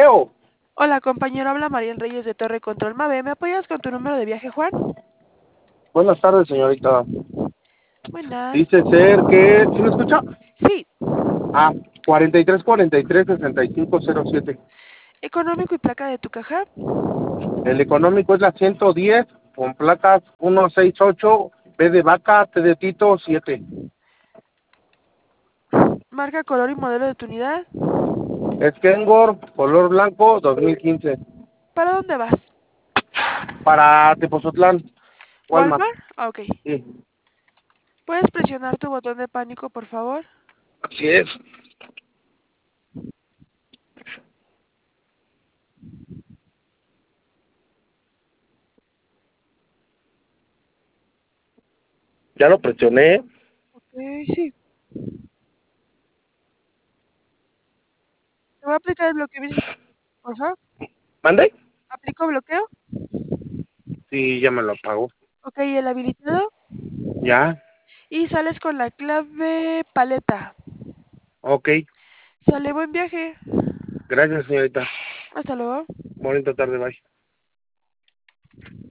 Leo. Hola, compañero, habla Mariel Reyes de Torre Control Mave. ¿Me apoyas con tu número de viaje, Juan? Buenas tardes, señorita. Buenas. Dice ser que... ¿Sí me escucha? Sí, Ah, 43 65 07. económico y placa de tu caja. El económico es la 110 con placas 168, B de vaca, T de Tito, 7. Marca, color y modelo de tu unidad. Es Kengor, color blanco, 2015. ¿Para dónde vas? Para Tepozotlán, Walmart. ¿Walmart? Ah, ok. Sí, ¿Puedes presionar tu botón de pánico, por favor? así es. Ya lo presioné. Ok, sí. Te voy a aplicar el bloqueo, por favor. ¿Mande? ¿Aplico bloqueo? Sí, ya me lo pagó. Ok, el habilitado. Ya, Y sales con la clave paleta. ok. Sale, buen viaje. Gracias, señorita. Hasta luego. Bonita tarde, bye.